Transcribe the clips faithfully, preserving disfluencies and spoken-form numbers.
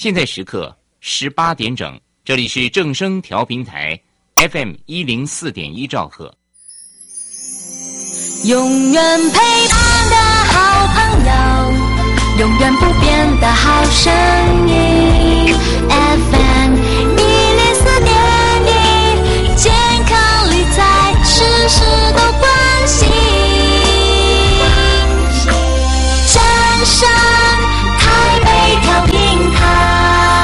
现在时刻十八点整，这里是正声调频台 F M 一零四点一兆赫。 永远陪伴的好朋友，永远不变的好声音 F M 一零四点一，健康理财事事都关心，正声台北调频台。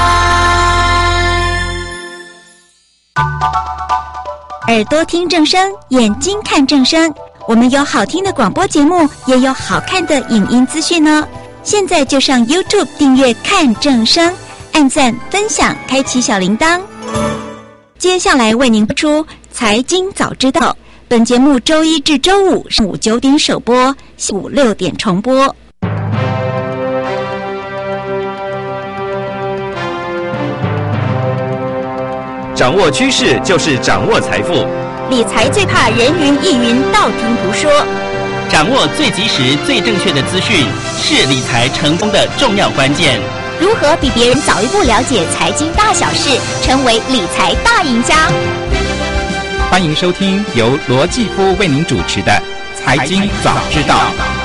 耳朵听正声，眼睛看正声。我们有好听的广播节目，也有好看的影音资讯哦。现在就上 YouTube 订阅看正声，按赞分享，开启小铃铛。接下来为您播出财经早知道，本节目周一至周五上午九点首播，下午六点重播。 掌握趋势就是掌握财富， 理财最怕人云亦云，道听途说。 掌握最及时、最正确的资讯，是理财成功的重要关键。 如何比别人早一步了解财经大小事，成为理财大赢家？ 欢迎收听由罗继夫为您主持的《财经早知道》。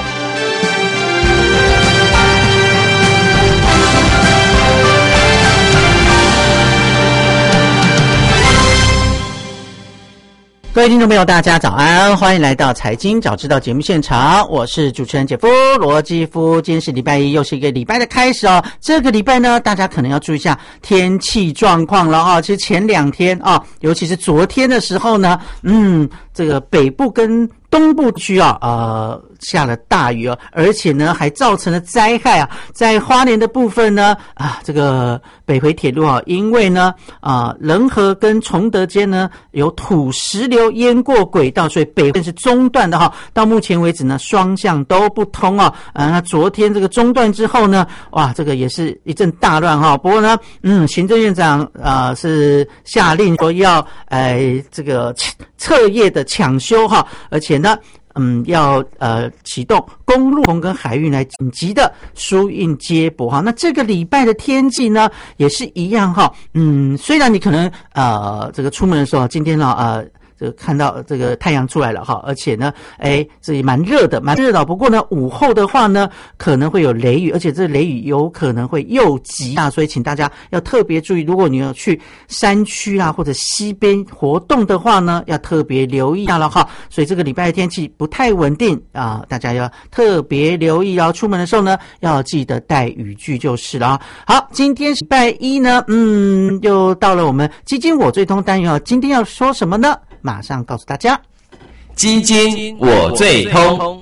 各位听众朋友大家早安，欢迎来到财经早知道节目现场，我是主持人杰夫罗基夫。今天是礼拜一，又是一个礼拜的开始哦。这个礼拜呢，大家可能要注意一下天气状况了哦。其实前两天啊，尤其是昨天的时候呢，嗯，这个北部跟东部区啊，呃，下了大雨啊，而且呢还造成了灾害啊。在花莲的部分呢，啊，这个北回铁路啊，因为呢，啊，仁和跟崇德间呢有土石流淹过轨道，所以北回是中断的哈。到目前为止呢，双向都不通啊。啊，那昨天这个中断之后呢，哇，这个也是一阵大乱哈。不过呢，嗯，行政院长啊、呃、是下令说要，呃，这个彻夜的抢修哈，而且呢。嗯，要呃启动公路跟海运来紧急的输运接驳哈。那这个礼拜的天气呢，也是一样哈。嗯，虽然你可能呃这个出门的时候，今天呢呃。这个看到这个太阳出来了哈，而且呢，哎，这也蛮热的，蛮热的。不过呢，午后的话呢，可能会有雷雨，而且这雷雨有可能会又急啊，所以请大家要特别注意，如果你要去山区啊或者溪边活动的话呢，要特别留意到了哈。所以这个礼拜的天气不太稳定啊，大家要特别留意哦。出门的时候呢，要记得带雨具就是了啊。好，今天礼拜一呢，嗯，又到了我们基金我最通单元哦。今天要说什么呢？马上告诉大家， 基金我最通。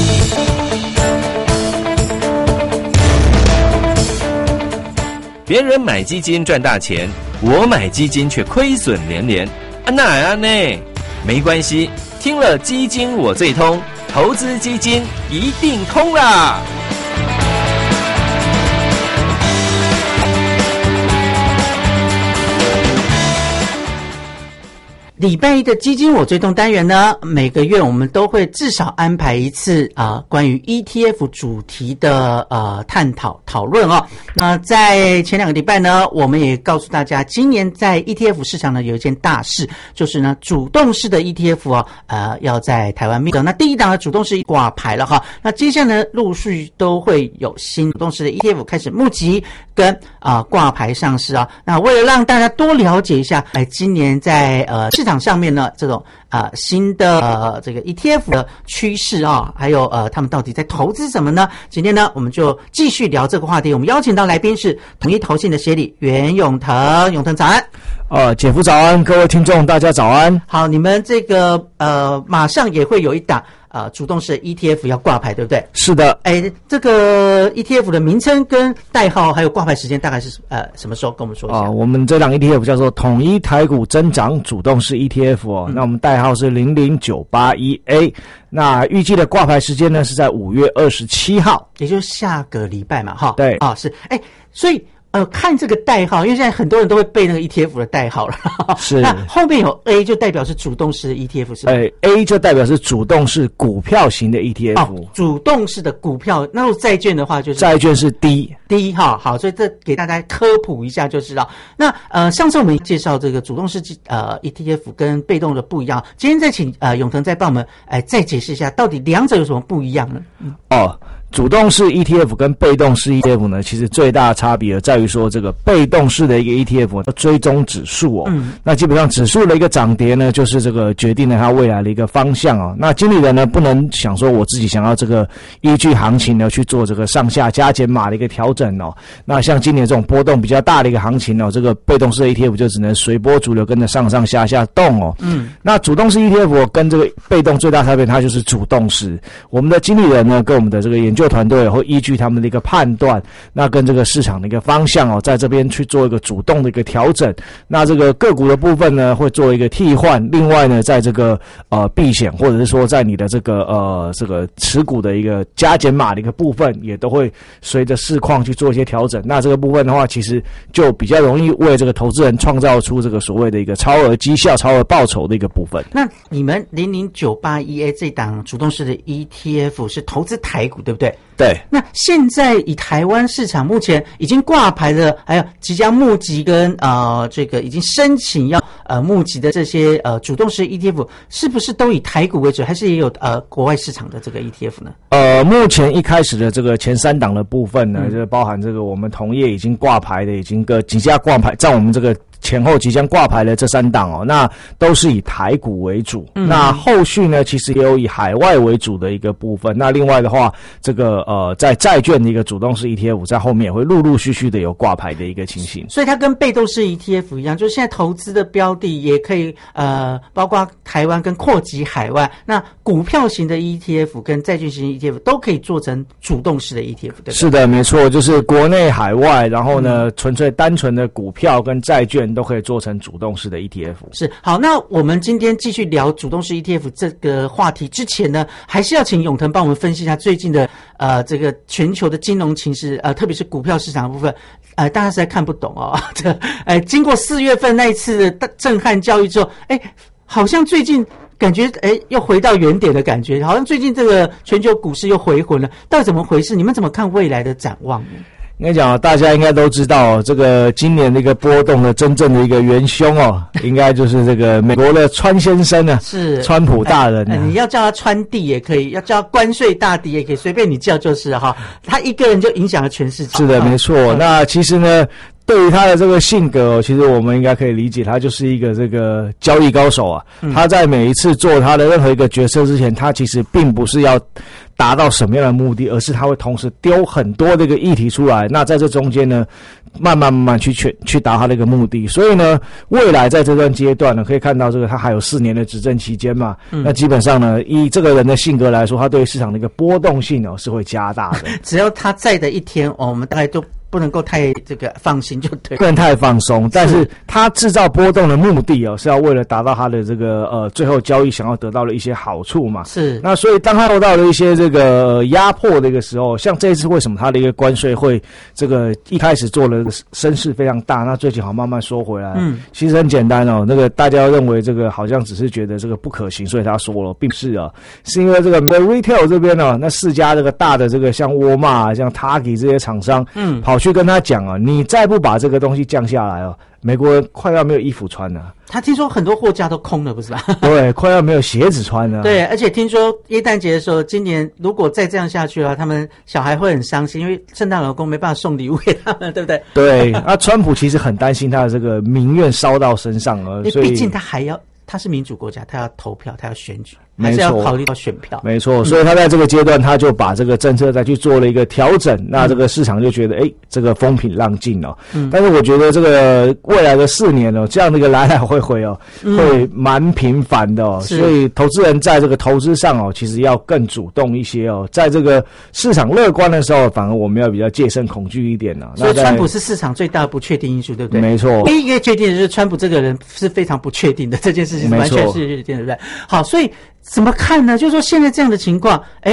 别人买基金赚大钱，我买基金却亏损连连。啊那啊呢？没关系，听了基金我最通，投资基金一定通啦！ 礼拜一的基金我追踪单元呢，每个月我们都会至少安排一次啊、呃，关于 E T F 主题的呃探讨讨论哦。那在前两个礼拜呢，我们也告诉大家，今年在 E T F 市场呢有一件大事，就是呢主动式的 E T F 哦，呃要在台湾命名。那第一档的主动式挂牌了哈，那接下来呢陆续都会有新主动式的 E T F 开始募集跟啊、呃、挂牌上市啊。那为了让大家多了解一下，哎，今年在呃市场上面呢，这种啊、呃、新的呃这个 E T F 的趋势啊，还有呃他们到底在投资什么呢？今天呢，我们就继续聊这个话题。我们邀请到来宾是统一投信的协理袁永腾，永腾早安。 呃，姐夫早安，各位听众大家早安。 好，你们这个呃马上也会有一档呃主动式 E T F 要挂牌，对不对？ 是的。 哎，这个 E T F 的名称跟代号还有挂牌时间大概是呃什么时候？跟我们说一下。 啊、呃，我们这档 E T F 叫做统一台股增长主动式 E T F 哦，嗯、那我们代号是零零九八一 A。那预计的挂牌时间呢是在五月二十七号， 也就是下个礼拜嘛，哈。 对。 啊，是。哎，所以呃，看这个代号，因为现在很多人都会背那个 E T F 的代号了。 是， 那后面有 A 就代表是主动式的 E T F 是吧？ 哎 ，A 就代表是主动式股票型的 E T F。 哦，主动式的股票，那如果债券的话就是债券是 D。 D 哈，好，所以这给大家科普一下就知道。那呃，上次我们介绍这个主动式呃 E T F 跟被动的不一样，今天再请呃永腾再帮我们哎、呃、再解释一下，到底两者有什么不一样呢？嗯、 哦。主动式 E T F 跟被动式 E T F 呢，其实最大的差别在于说，这个被动式的一个 E T F 要追踪指数哦。嗯。那基本上指数的一个涨跌呢，就是这个决定了它未来的一个方向哦。那经理人呢，不能想说我自己想要这个依据行情呢去做这个上下加减码的一个调整哦。那像今年这种波动比较大的一个行情哦，这个被动式的 E T F 就只能随波逐流，跟着上上下下动哦。嗯。那主动式 E T F 跟这个被动最大差别，它就是主动式。我们的经理人呢，跟我们的这个研究团队会依据他们的一个判断，那跟这个市场的一个方向哦，在这边去做一个主动的一个调整。那这个个股的部分呢，会做一个替换。另外呢，在这个呃避险或者是说在你的这个呃这个持股的一个加减码的一个部分，也都会随着市况去做一些调整。那这个部分的话，其实就比较容易为这个投资人创造出这个所谓的一个超额绩效、超额报酬的一个部分。 那你们零零九八一 A 这档主动式的 E T F 是投资台股，对不对？ 对。 那现在以台湾市场目前已经挂牌的，还有即将募集跟呃这个已经申请要呃募集的这些呃主动式 E T F， 是不是都以台股为主，还是也有呃国外市场的这个 E T F 呢？ 呃，目前一开始的这个前三档的部分呢，嗯、就包含这个我们同业已经挂牌的，已经个几家挂牌，在我们这个前后即将挂牌的这三档哦，那都是以台股为主。嗯、那后续呢，其实也有以海外为主的一个部分。那另外的话，这个呃，在债券的一个主动式 E T F 在后面也会陆陆续续的有挂牌的一个情形。 所以它跟被动式 E T F 一样，就是现在投资的标的也可以呃，包括台湾跟扩及海外。那股票型的 E T F 跟债券型的 E T F 都可以做成主动式的 E T F， 对不对？ 是的，没错，就是国内海外，然后呢，嗯、纯粹单纯的股票跟债券都可以做成主动式的 E T F。 是，好，那我们今天继续聊主动式 E T F 这个话题之前呢，还是要请永腾帮我们分析一下最近的呃这个全球的金融情势，呃特别是股票市场的部分，呃大家实在看不懂哦。这呃经过四月份那一次的震撼教育之后，哎，好像最近感觉哎又回到原点的感觉，好像最近这个全球股市又回魂了，到底怎么回事？你们怎么看未来的展望呢？ 应该讲，大家应该都知道，这个今年的一个波动的真正的一个元凶哦，应该就是这个美国的川先生呢， 是川普大人、啊哎哎。你要叫他川弟也可以，要叫他关税大帝也可以，随便你叫就是哈。他一个人就影响了全世界。 是的，没错。嗯、那其实呢，对于他的这个性格、哦，其实我们应该可以理解，他就是一个这个交易高手啊。嗯、他在每一次做他的任何一个决策之前，他其实并不是要达到什么样的目的，而是他会同时丢很多这个议题出来，那在这中间呢，慢慢慢慢去去去达他的一个目的。所以呢，未来在这段阶段呢，可以看到这个他还有四年的执政期间嘛，嗯、那基本上呢，以这个人的性格来说，他对于市场的一个波动性哦是会加大的。 只要他在的一天，哦，我们大概都不能够太这个放心就对， 不能太放松。但是他制造波动的目的哦，是要为了达到他的这个呃最后交易想要得到的一些好处嘛。 是。 那所以当他受到了一些这个压迫的一个时候，像这一次为什么他的一个关税会这个一开始做了声势非常大，那最近好慢慢收回来。嗯，其实很简单哦，那个大家认为这个好像只是觉得这个不可行，所以他说了，并不是啊，是因为这个 retail 这边呢，那四家这个大的这个像沃尔玛、像 Target 这些厂商，嗯，跑去跟他讲啊，你再不把这个东西降下来哦，美国人快要没有衣服穿了。 他听说很多货架都空了，不是吧？ 对，快要没有鞋子穿了。 对，而且听说耶诞节的时候，今年如果再这样下去的话，他们小孩会很伤心，因为圣诞老公没办法送礼物给他们，对不对？ 对，那川普其实很担心他的这个民怨烧到身上了，所以毕竟他还要。他是民主国家，他要投票，他要选举，还是要考虑到选票。 没错，所以他在这个阶段，他就把这个政策再去做了一个调整。嗯、那这个市场就觉得，哎，这个风平浪静哦。嗯、但是我觉得这个未来的四年哦，这样的一个来来回回哦，嗯、会蛮频繁的哦。所以投资人在这个投资上哦，其实要更主动一些哦。在这个市场乐观的时候，反而我们要比较戒慎恐惧一点呢、哦。 所以川普是市场最大的不确定因素，对不对？ 没错。 第一个确定的就是川普这个人是非常不确定的这件事情。完全是对不对？好，所以怎么看呢？就是说现在这样的情况，哎，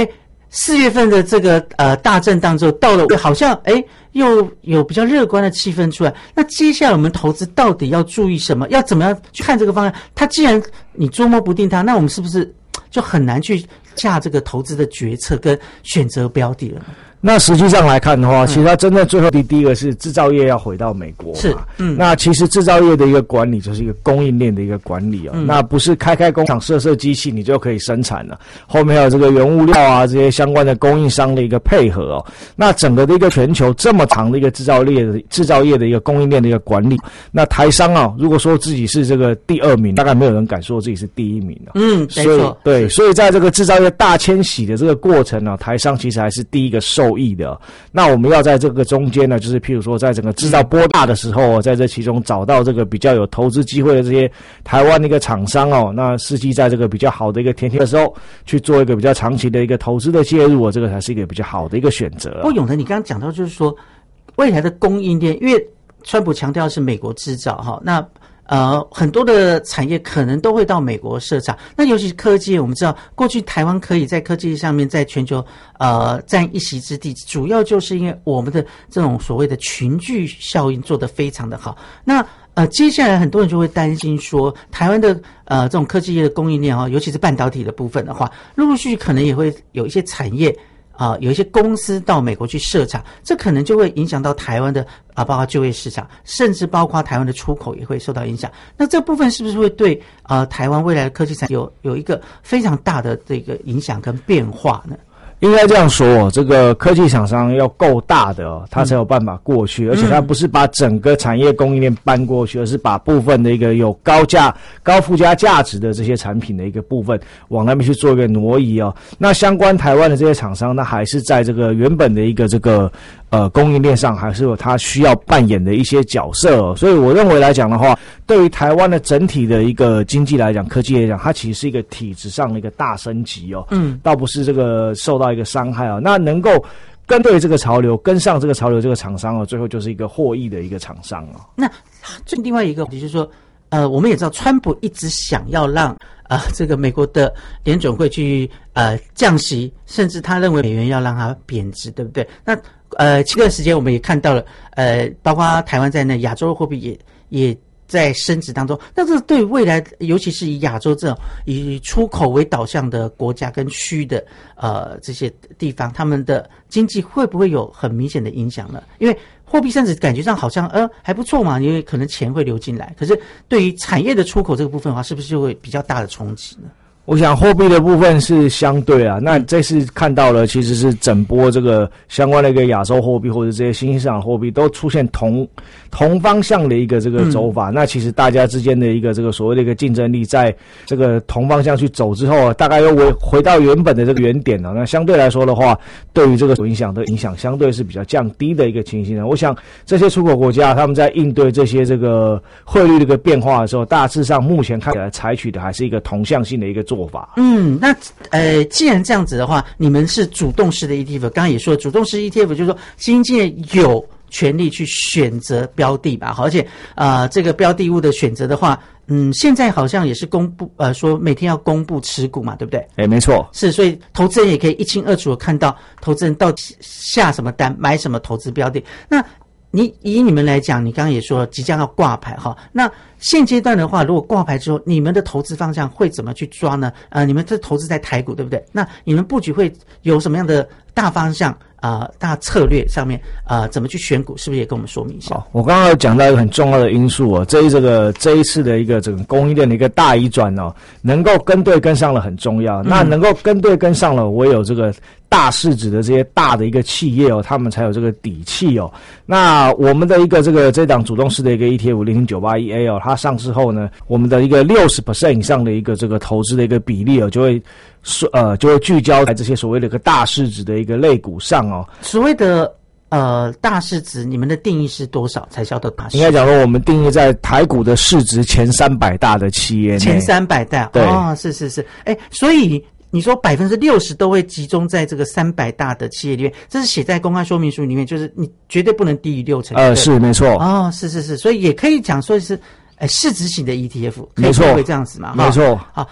四月份的这个呃大震荡之后，到了好像哎又有比较乐观的气氛出来。那接下来我们投资到底要注意什么？要怎么样去看这个方向？它既然你捉摸不定它，那我们是不是就很难去下这个投资的决策跟选择标的了呢？ 那实际上来看的话，其实它真正最后第第一个是制造业要回到美国嘛， 是，嗯， 那其实制造业的一个管理就是一个供应链的一个管理哦，嗯、那不是开开工厂设设机器你就可以生产了，后面还有这个原物料啊这些相关的供应商的一个配合哦，那整个的一个全球这么长的一个制造业的制造业的一个供应链的一个管理，那台商啊，如果说自己是这个第二名，大概没有人敢说自己是第一名了， 嗯， 所以对，所以在这个制造业大迁徙的这个过程呢、啊，台商其实还是第一个受益的。那我们要在这个中间呢，就是譬如说，在整个制造波大的时候，在这其中找到这个比较有投资机会的这些台湾的一个厂商哦，那实际在这个比较好的一个甜甜的时候，去做一个比较长期的一个投资的介入哦，这个才是一个比较好的一个选择。 不过永腾，你刚刚讲到就是说，未来的供应链，因为川普强调是美国制造哈，那。呃，很多的产业可能都会到美国设厂。那尤其是科技，我们知道过去台湾可以在科技上面在全球呃占一席之地，主要就是因为我们的这种所谓的群聚效应做得非常的好。那呃，接下来很多人就会担心说，台湾的呃这种科技业的供应链啊，尤其是半导体的部分的话，陆陆续续可能也会有一些产业。啊、呃，有一些公司到美国去设厂，这可能就会影响到台湾的啊，包括就业市场，甚至包括台湾的出口也会受到影响。那这部分是不是会对呃台湾未来的科技产业有有一个非常大的这个影响跟变化呢？ 应该这样说哦，这个科技厂商要够大的哦，它才有办法过去，而且它不是把整个产业供应链搬过去，而是把部分的一个有高价、高附加价值的这些产品的一个部分往那边去做一个挪移哦。那相关台湾的这些厂商，那还是在这个原本的一个这个呃供应链上，还是有它需要扮演的一些角色哦。所以我认为来讲的话，对于台湾的整体的一个经济来讲，科技来讲，它其实是一个体制上的一个大升级哦。嗯，倒不是这个受到一个伤害啊，那能够跟对这个潮流，跟上这个潮流，这个厂商哦，最后就是一个获益的一个厂商哦。 那最另外一个就是说，呃，我们也知道，川普一直想要让呃这个美国的联准会去呃降息，甚至他认为美元要让它贬值，对不对？那呃，这段时间我们也看到了，呃，包括台湾在内，亚洲货币也也。在升值当中，那这对未来，尤其是以亚洲这种以出口为导向的国家跟区的呃这些地方，他们的经济会不会有很明显的影响呢？因为货币升值感觉上好像呃还不错嘛，因为可能钱会流进来，可是对于产业的出口这个部分的话，是不是就会比较大的冲击呢？ 我想货币的部分是相对啊，那这次看到了其实是整波这个相关的一个亚洲货币或者这些新兴市场货币都出现同同方向的一个这个走法，嗯、那其实大家之间的一个这个所谓的一个竞争力，在这个同方向去走之后，大概又回回到原本的这个原点了。那相对来说的话，对于这个影响的影响相对是比较降低的一个情形呢。我想这些出口国家他们在应对这些这个汇率的一个变化的时候，大致上目前看起来采取的还是一个同向性的一个做法。 嗯，那呃，既然这样子的话，你们是主动式的 E T F， 刚刚也说了，主动式 E T F 就是说基金经理有权利去选择标的吧，而且呃，这个标的物的选择的话，嗯，现在好像也是公布呃，说每天要公布持股嘛，对不对？ 哎，没错， 是，所以投资人也可以一清二楚的看到投资人到底下什么单，买什么投资标的。那你以你们来讲，你刚刚也说即将要挂牌哈，那现阶段的话，如果挂牌之后，你们的投资方向会怎么去抓呢？呃，你们这投资在台股，对不对？那你们布局会有什么样的大方向啊、呃、大策略上面啊、呃、怎么去选股？是不是也跟我们说明一下？ 好，我刚刚有讲到一个很重要的因素哦，这一这个这一次的一个整个供应链的一个大移转哦，能够跟对跟上了很重要。嗯、那能够跟对跟上了，我有这个大市值的这些大的一个企业哦，他们才有这个底气哦。那我们的一个这个这档主动式的一个 E T F 零零九八一 A 哦，它上市后呢，我们的一个 百分之六十 以上的一个这个投资的一个比例哦，就会呃就会聚焦在这些所谓的一个大市值的一个类股上哦。 所谓的呃大市值，你们的定义是多少才叫做大市值？ 应该讲说，我们定义在台股的市值前三百大的企业内。 前三百大， 对， 哦，是是是，哎，所以。你说百分之六十都会集中在这个三百大的企业里面，这是写在公开说明书里面，就是你绝对不能低于六成。 呃，是没错。 哦，是是是，所以也可以讲说是，呃，市值型的 E T F， 没错， 会这样子嘛？ 没错。 好，那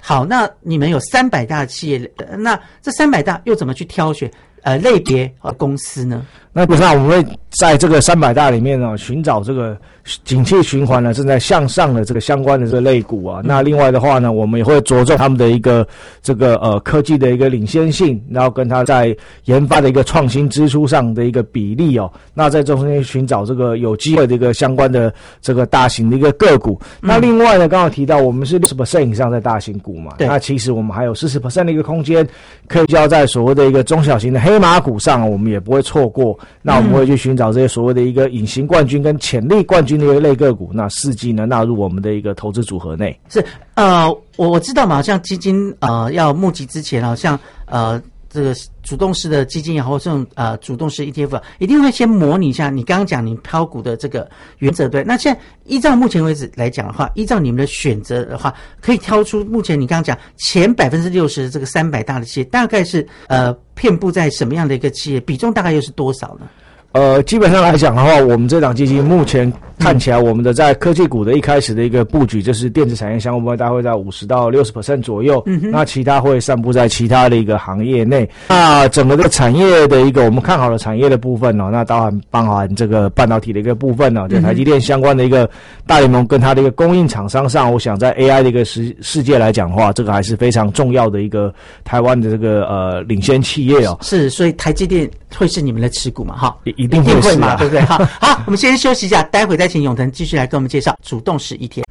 好，那你们有三百大企业，那这三百大又怎么去挑选呃类别和公司呢？ 那基本上我们会在这个三百大里面呢，寻找这个景气循环呢正在向上的这个相关的这个类股啊。那另外的话呢，我们也会着重他们的一个这个呃科技的一个领先性，然后跟它在研发的一个创新支出上的一个比例哦。那在中间寻找这个有机会的一个相关的这个大型的一个个股。嗯、那另外呢，刚刚提到我们是 百分之六十 以上在大型股嘛，那其实我们还有 百分之四十 的一个空间，可以交在所谓的一个中小型的黑马股上，我们也不会错过。那我们会去寻找这些所谓的一个隐形冠军跟潜力冠军的一个类个股，那伺机呢纳入我们的一个投资组合内。 是呃，我我知道嘛，像基金呃要募集之前啊，像呃这个主动式的基金也好，或这种呃主动式 E T F， 一定会先模拟一下你刚刚讲你挑股的这个原则，对？那现在依照目前为止来讲的话，依照你们的选择的话，可以挑出目前你刚刚讲前百分之六十的这个三百大的企业，大概是呃遍布在什么样的一个企业，比重大概又是多少呢？ 呃，基本上来讲的话，我们这档基金目前看起来，我们的在科技股的一开始的一个布局，就是电子产业相关部分，大概会在五十到六十 percent 左右。嗯哼，那其他会散布在其他的一个行业内。那整个这个产业的一个我们看好的产业的部分呢、哦，那当然包含这个半导体的一个部分呢、哦，在台积电相关的一个大联盟跟它的一个供应厂商上，我想在 A I 的一个世世界来讲的话，这个还是非常重要的一个台湾的这个呃领先企业哦。 是，所以台积电会是你们的持股嘛？哈， 一定会是、啊、 嘛，对不对？好，好，我们先休息一下，待会再请永腾继续来跟我们介绍主动式 E T F。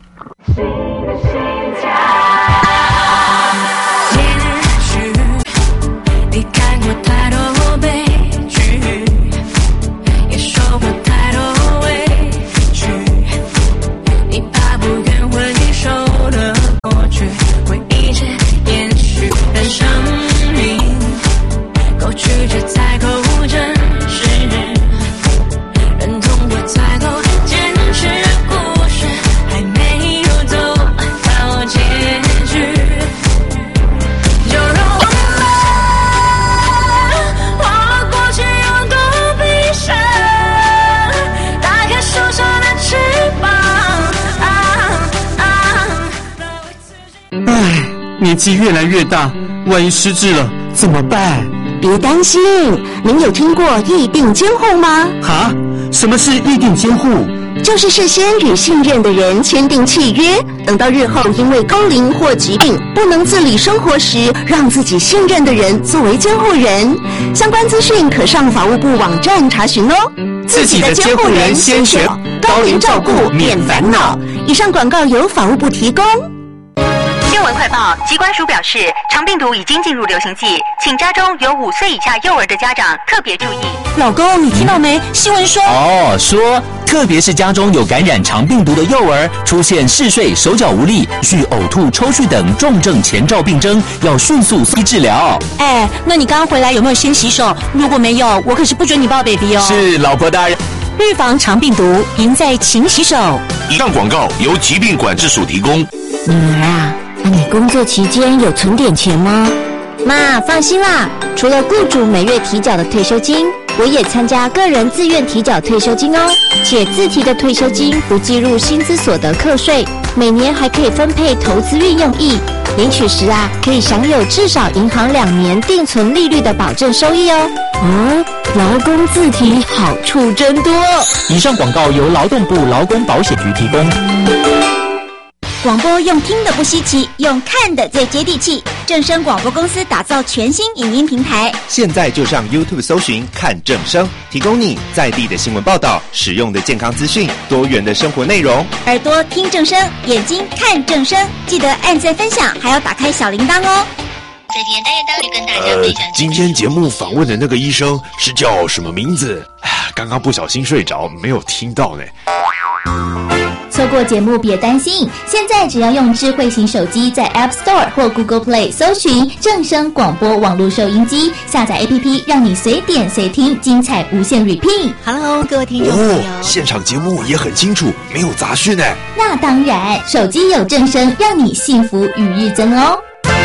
年纪越来越大，万一失智了怎么办？ 别担心，您有听过异定监护吗？ 哈？什么是异定监护？ 就是事先与信任的人签订契约，等到日后因为高龄或疾病不能自理生活时，让自己信任的人作为监护人。相关资讯可上法务部网站查询哦。 自己的监护人先选，高龄照顾免烦恼。 以上广告由法务部提供。 新闻快报，疾管署表示，肠病毒已经进入流行季，请家中有五岁以下幼儿的家长特别注意。 老公，你听到没？新闻说哦，说特别是家中有感染肠病毒的幼儿，出现嗜睡、手脚无力、续呕吐、抽搐等重症前兆病征，要迅速送医治疗。 哎，那你刚刚回来有没有先洗手？如果没有，我可是不准你抱 baby 哦。 是，老婆大人。 预防肠病毒，赢在勤洗手。 以上广告由疾病管制署提供。 女儿啊，你工作期间有存点钱吗？ 妈，放心啦，除了雇主每月提缴的退休金，我也参加个人自愿提缴退休金哦，且自提的退休金不计入薪资所得课税，每年还可以分配投资运用益，领取时啊可以享有至少银行两年定存利率的保证收益哦。 哦，劳工自提好处真多。 以上广告由劳动部劳工保险局提供。 广播用听的不稀奇，用看的最接地气。正声广播公司打造全新影音平台， 现在就上 YouTube 搜寻看正声，提供你在地的新闻报道、实用的健康资讯、多元的生活内容。 耳朵听正声，眼睛看正声，记得按赞分享，还要打开小铃铛哦。 这天单元当跟大家分享、 呃。今天节目访问的那个医生是叫什么名字？刚刚不小心睡着，没有听到呢。 错过节目别担心，现在只要用智慧型手机在 App Store 或 Google Play 搜寻正声广播网络收音机，下载 A P P 让你随点随听，精彩无限 repeat。Hello， 各位听众朋友， 哦，现场节目也很清楚，没有杂讯呢。 那当然，手机有正声，让你幸福与日增哦。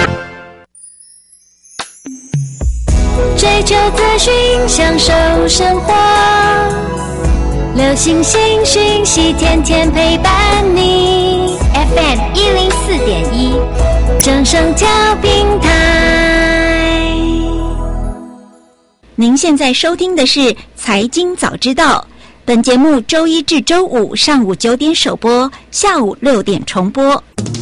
追求资讯，享受生活。流行新讯息，天天陪伴你。F M 一零四点一，正正声调频台。 您现在收听的是《财经早知道》，本节目周一至周五上午九点首播，下午六点重播。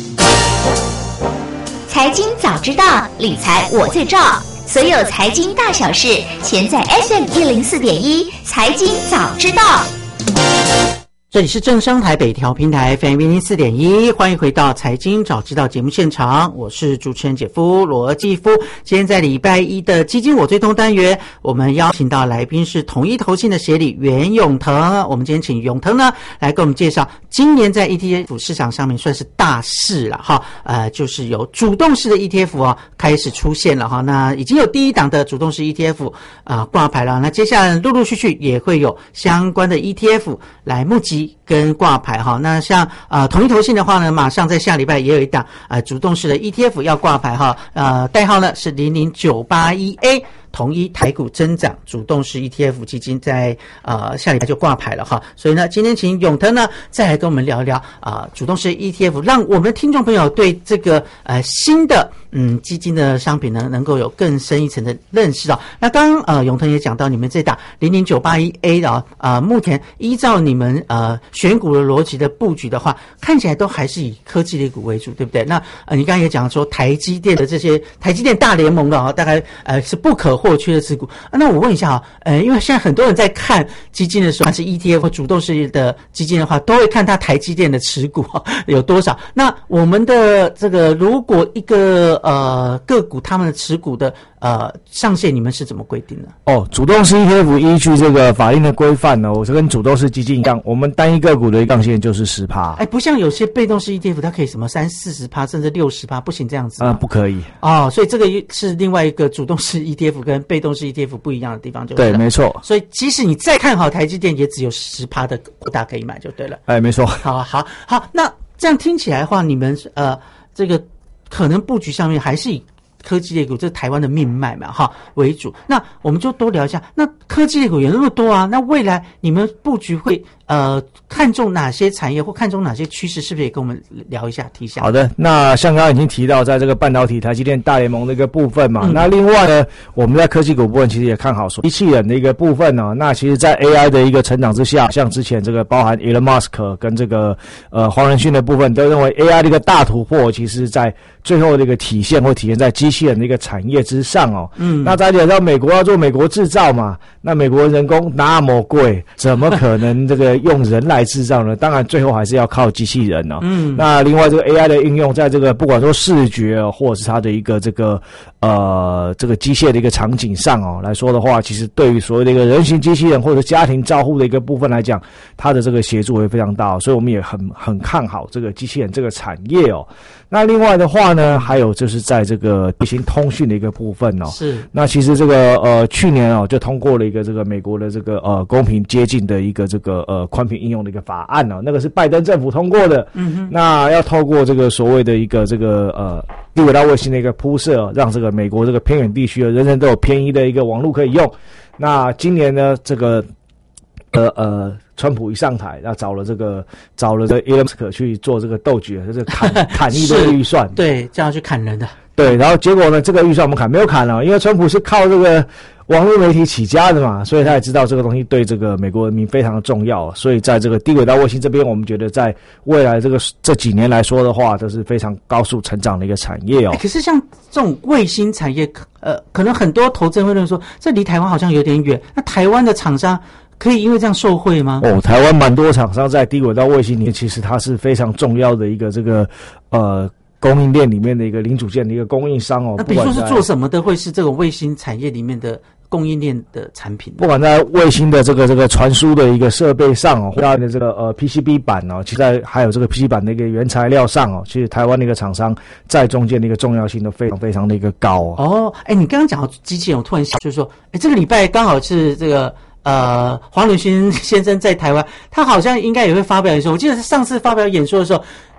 财经早知道，理财我最照。所有财经大小事，全在 F M 一零四点一财经早知道。 这里是正声台北调频台 F M 一零四点一，欢迎回到财经早知道节目现场，我是主持人姐夫罗继夫。今天在礼拜一的基金我最通单元，我们邀请到来宾是统一投信的协理袁永腾。我们今天请永腾呢来给我们介绍，今年在 E T F 市场上面算是大事了哈，呃，就是有主动式的 E T F 哦开始出现了哈，那已经有第一档的主动式 E T F 啊、呃、挂牌了，那接下来陆陆续续也会有相关的 E T F 来募集跟挂牌哈，那像呃统一投信的话呢，马上在下礼拜也有一档呃主动式的 E T F 要挂牌哈，呃代号呢是零零九八一 A。统一台股增长主动式 E T F 基金在呃下礼拜就挂牌了哈，所以呢，今天请永腾呢再来跟我们聊一聊啊、呃、主动式 E T F， 让我们的听众朋友对这个呃新的嗯基金的商品呢能够有更深一层的认识啊。那刚刚呃永腾也讲到，你们这档零零九八一 A 的啊、呃，目前依照你们呃选股的逻辑的布局的话，看起来都还是以科技类股为主，对不对？那呃你刚刚也讲说台积电的这些台积电大联盟的啊，大概呃是不可或缺的持股、啊。那我问一下啊，呃，因为现在很多人在看基金的时候，还是 E T F 或主动式的基金的话，都会看它台积电的持股、啊、有多少。那我们的这个，如果一个呃个股他们的持股的呃上限，你们是怎么规定的？ 哦，主动式 E T F 依据这个法令的规范呢，我是跟主动式基金一样，我们单一个股的一个上限就是十趴。 哎，不像有些被动式 E T F， 它可以什么三四十趴，甚至六十趴，不行这样子。 啊、呃，不可以。 哦，所以这个是另外一个主动式 E T F 跟被动式 E T F 不一样的地方，就对了。 对，没错。 所以即使你再看好台积电，也只有十趴的股大可以买，就对了。 哎，没错。 好好好，那这样听起来的话，你们呃这个可能布局上面还是以科技类股，这是台湾的命脉嘛，哈为主。那我们就多聊一下，那科技类股有那么多啊，那未来你们布局会呃看重哪些产业或看重哪些趋势，是不是也跟我们聊一下提一下？ 好的，那像刚刚已经提到，在这个半导体台积电大联盟的一个部分嘛，嗯、那另外呢，我们在科技股部分其实也看好说机器人的一个部分呢、哦。那其实，在 A I 的一个成长之下，像之前这个包含 Elon Musk 跟这个呃黄仁勋的部分，都认为 A I 的一个大突破，其实在最后的一个体现会体现在机器人的一个产业之上哦。嗯，那大家也知道，美国要做美国制造嘛，那美国人工那么贵，怎么可能这个用人来制造呢？当然，最后还是要靠机器人哦。嗯，那另外这个 A I 的应用，在这个不管说视觉、哦、或者是它的一个这个呃这个机械的一个场景上哦来说的话，其实对于所谓的一个人形机器人或者家庭照护的一个部分来讲，它的这个协助会非常大、哦，所以我们也很很看好这个机器人这个产业哦。那另外的话呢，还有就是在这个卫星通讯的一个部分哦，是。那其实这个呃去年哦就通过了一个这个美国的这个呃公平接近的一个这个呃宽频应用的一个法案哦，那个是拜登政府通过的。嗯哼。那要透过这个所谓的一个这个呃低轨道卫星的一个铺设、哦，让这个美国这个偏远地区的人人都有便宜的一个网络可以用。那今年呢，这个呃呃。川普一上台，那找了这个找了这个 Elon Musk 去做这个斗局，就是砍砍一堆预算， 对，这样去砍人的。 对，然后结果呢，这个预算我们砍没有砍了，因为川普是靠这个网络媒体起家的嘛，所以他也知道这个东西对这个美国人民非常的重要，所以在这个低轨道卫星这边，我们觉得在未来这个这几年来说的话，都是非常高速成长的一个产业哦。 欸、可是像这种卫星产业，呃，可能很多投资人会认为说，这离台湾好像有点远，那台湾的厂商可以因为这样受惠吗？ 哦，台湾蛮多厂商在低轨道卫星里面，其实它是非常重要的一个这个呃供应链里面的一个零组件的一个供应商哦。 那比如说是做什么的，会是这种卫星产业里面的供应链的产品？ 不管在卫星的这个这个传输的一个设备上哦，或者的这个呃 P C B 板哦，其实在还有这个 P C B 板的一个原材料上哦，其实台湾的一个厂商在中间的一个重要性都非常非常的一个高哦。 哦，哎，你刚刚讲到机器人，我突然想就是说，哎，这个礼拜刚好是这个。呃，黄仁勋先生在台湾，他好像应该也会发表演说。我记得他上次发表演说的时候，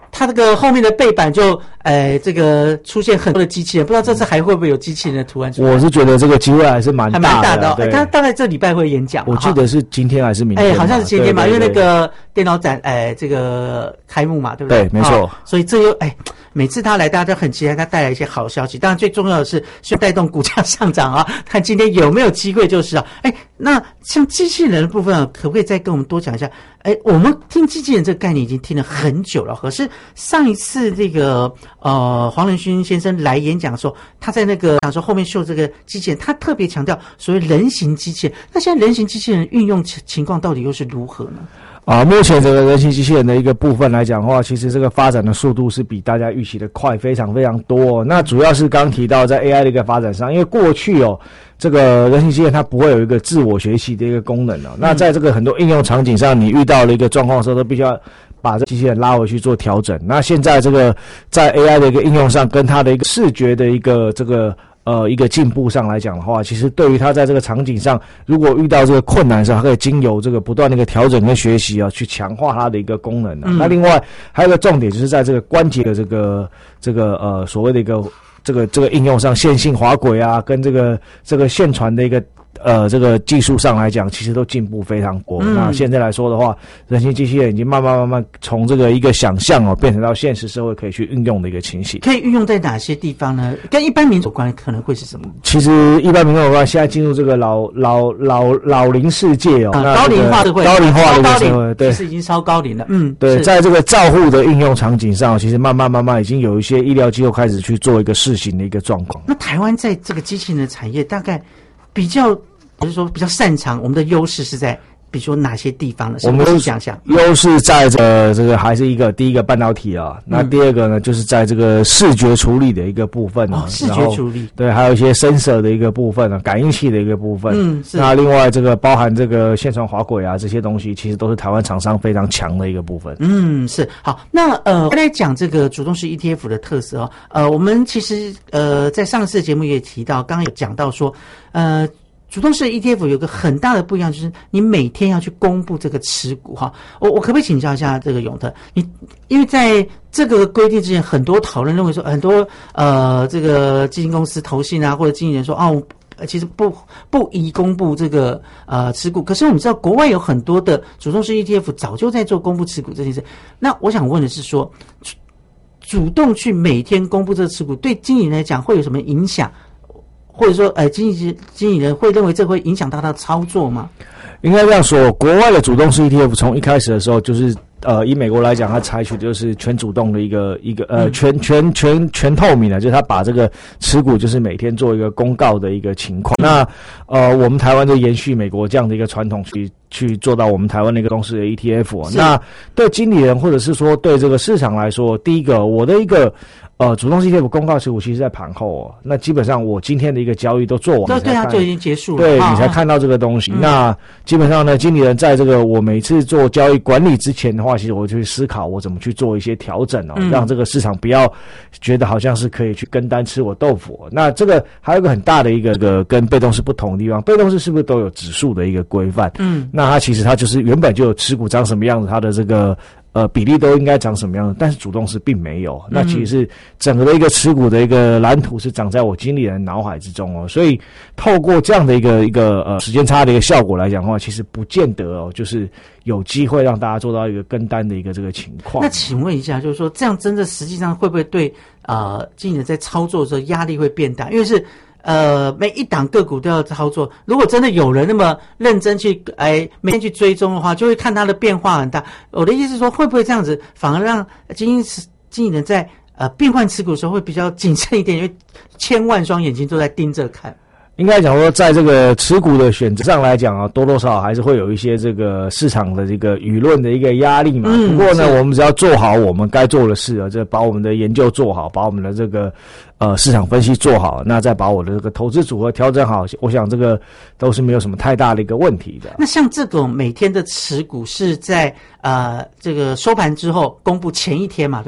它这个后面的背板就呃这个出现很多的机器人，不知道这次还会不会有机器人的图案出来？ 我是觉得这个机会还是蛮大的， 还蛮大的、哦。 对， 他大概这礼拜会演讲， 我记得是今天还是明天？ 哎，好像是今天嘛， 对对对， 因为那个电脑展哎这个开幕嘛，对不对？ 对，没错。 哦、所以这又哎。每次他来，大家都很期待他带来一些好消息。当然，最重要的是需要带动股价上涨啊！看今天有没有机会，就是啊，哎，那像机器人的部分啊，可不可以再跟我们多讲一下？哎，我们听机器人这个概念已经听了很久了，可是上一次这个呃黄仁勋先生来演讲的时候，他在那个讲说后面秀这个机器人，他特别强调所谓人形机器人。那现在人形机器人运用情况到底又是如何呢？ 啊，目前这个人形机器人的一个部分来讲的话，其实这个发展的速度是比大家预期的快，非常非常多、哦。那主要是刚刚提到在 A I 的一个发展上，因为过去哦，这个人形机器人它不会有一个自我学习的一个功能哦。嗯、那在这个很多应用场景上，你遇到了一个状况的时候，都必须要把这机器人拉回去做调整。那现在这个在 A I 的一个应用上，跟它的一个视觉的一个这个。呃，一个进步上来讲的话，其实对于他在这个场景上，如果遇到这个困难的时候，他可以经由这个不断的一个调整跟学习啊，去强化它的一个功能、啊嗯、那另外还有一个重点，就是在这个关节的这个这个呃所谓的一个这个这个应用上，线性滑轨啊，跟这个这个线传的一个。呃，这个技术上来讲，其实都进步非常多。嗯、那现在来说的话，人形机器人已经慢慢慢慢从这个一个想象哦，变成到现实社会可以去运用的一个情形。 可以运用在哪些地方呢？跟一般民众有关可能会是什么？ 其实一般民众有关，现在进入这个老老老老龄世界哦， 啊、高龄化社会， 高龄化的一个社会，对， 其实已经超高龄了。嗯， 对，在这个照护的应用场景上，其实慢慢慢慢已经有一些医疗机构开始去做一个试行的一个状况。 那台湾在这个机器人的产业，大概比较。就是说比较擅长，我们的优势是在比如说哪些地方呢？ 我们都想想， 优势在这个这个还是一个第一个半导体啊，那第二个呢，就是在这个视觉处理的一个部分啊， 哦、视觉处理对，还有一些sensor的一个部分啊，感应器的一个部分。 嗯，是。 那另外这个包含这个线传滑轨啊这些东西，其实都是台湾厂商非常强的一个部分。 嗯，是。好，那呃，刚才讲这个主动式 E T F 的特色哦，呃，我们其实呃在上次的节目也提到，刚刚有讲到说，呃。主动式 E T F 有个很大的不一样，就是你每天要去公布这个持股哈。我我可不可以请教一下这个永特？你因为在这个规定之前，很多讨论认为说，很多呃这个基金公司、投信啊或者经纪人说，哦，其实不不宜公布这个呃持股。可是我们知道，国外有很多的主动式 E T F 早就在做公布持股这件事。那我想问的是说，主动去每天公布这个持股，对经理人来讲会有什么影响？或者说，呃，经纪经理人会认为这会影响到他的操作吗？ 应该这样说，国外的主动式 E T F 从一开始的时候，就是呃，以美国来讲，它采取就是全主动的一个一个呃全全全全透明的，就是它把这个持股就是每天做一个公告的一个情况。那呃，我们台湾就延续美国这样的一个传统去去做到我们台湾的一个公司的 E T F、哦。那对经理人或者是说对这个市场来说，第一个我的一个。呃，主动 E T F 公告持股其实在盘后哦，那基本上我今天的一个交易都做完， 对对啊，就已经结束了， 对、啊、你才看到这个东西。嗯、那基本上呢，经理人在这个我每次做交易管理之前的话，其实我就去思考我怎么去做一些调整哦，嗯、让这个市场不要觉得好像是可以去跟单吃我豆腐、哦。那这个还有一个很大的一个这个跟被动式不同的地方，被动式是不是都有指数的一个规范？嗯，那它其实它就是原本就有持股长什么样子，它的这个。呃，比例都应该长什么样的，但是主动式并没有。那其实是整个的一个持股的一个蓝图是长在我经理人脑海之中哦。所以透过这样的一个一个呃时间差的一个效果来讲的话，其实不见得哦，就是有机会让大家做到一个跟单的一个这个情况。 那请问一下，就是说这样真的实际上会不会对呃经理人在操作的时候压力会变大？因为是。呃，每一档个股都要操作。如果真的有人那么认真去，哎，每天去追踪的话，就会看它的变化很大。我的意思是说，会不会这样子，反而让经纪经理人在呃变换持股的时候会比较谨慎一点，因为千万双眼睛都在盯着看。 应该讲说，在这个持股的选择上来讲啊，多多少少还是会有一些这个市场的这个舆论的一个压力嘛。嗯、不过呢，我们只要做好我们该做的事啊，这把我们的研究做好，把我们的这个呃市场分析做好，那再把我的这个投资组合调整好，我想这个都是没有什么太大的一个问题的。 那像这种每天的持股是在呃这个收盘之后公布前一天嘛，对不对？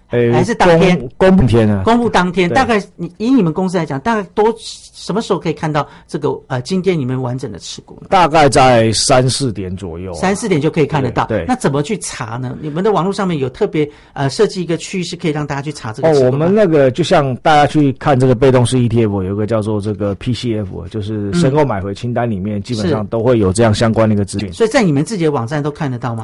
呃， 还是当天公布天啊？ 公布当天，大概你以你们公司来讲，大概多什么时候可以看到这个呃今天你们完整的持股呢？ 大概在三四点左右、啊， 三四点就可以看得到。 对， 那怎么去查呢？你们的网络上面有特别呃设计一个区域是可以让大家去查这个持股吗？ 哦，我们那个就像大家去看这个被动式 E T F， 有一个叫做这个 P C F， 就是申购买回清单里面、嗯、基本上都会有这样相关的一个资讯。 所以在你们自己的网站都看得到吗？